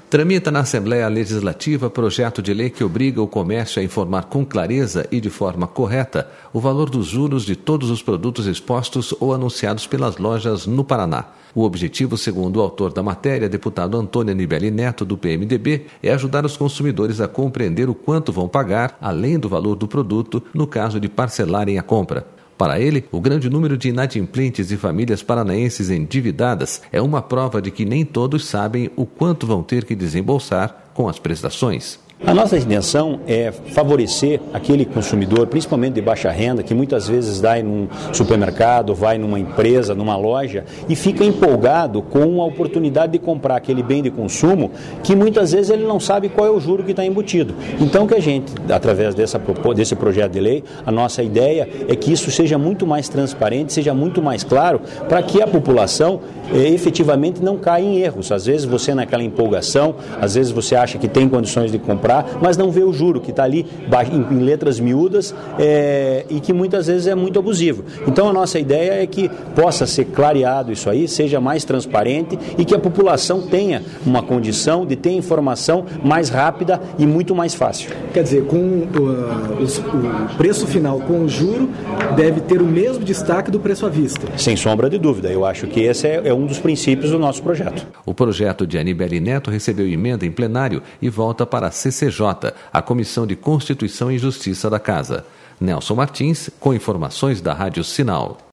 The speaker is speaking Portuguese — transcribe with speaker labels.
Speaker 1: Tramita na Assembleia Legislativa projeto de lei que obriga o comércio a informar com clareza e de forma correta o valor dos juros de todos os produtos expostos ou anunciados pelas lojas no Paraná. O objetivo, segundo o autor da matéria, deputado Antônio Anibeli Neto, do PMDB, é ajudar os consumidores a compreender o quanto vão pagar, além do valor do produto, no caso de parcelarem a compra. Para ele, o grande número de inadimplentes e famílias paranaenses endividadas é uma prova de que nem todos sabem o quanto vão ter que desembolsar com as prestações.
Speaker 2: A nossa intenção é favorecer aquele consumidor, principalmente de baixa renda, que muitas vezes vai num supermercado, vai numa empresa, numa loja e fica empolgado com a oportunidade de comprar aquele bem de consumo que muitas vezes ele não sabe qual é o juro que está embutido. Então que a gente, através desse projeto de lei, a nossa ideia é que isso seja muito mais transparente, seja muito mais claro, para que a população efetivamente não caia em erros. Às vezes você naquela empolgação, às vezes você acha que tem condições de comprar, mas não vê o juro que está ali em letras miúdas e que muitas vezes é muito abusivo. Então a nossa ideia é que possa ser clareado isso aí, seja mais transparente e que a população tenha uma condição de ter informação mais rápida e muito mais fácil.
Speaker 3: Quer dizer, com o preço final com o juro deve ter o mesmo destaque do preço à vista.
Speaker 2: Sem sombra de dúvida, eu acho que esse é um dos princípios do nosso projeto.
Speaker 1: O projeto de Anibeli Neto recebeu emenda em plenário e volta para a CCJ, a Comissão de Constituição e Justiça da Casa. Nelson Martins, com informações da Rádio Sinal.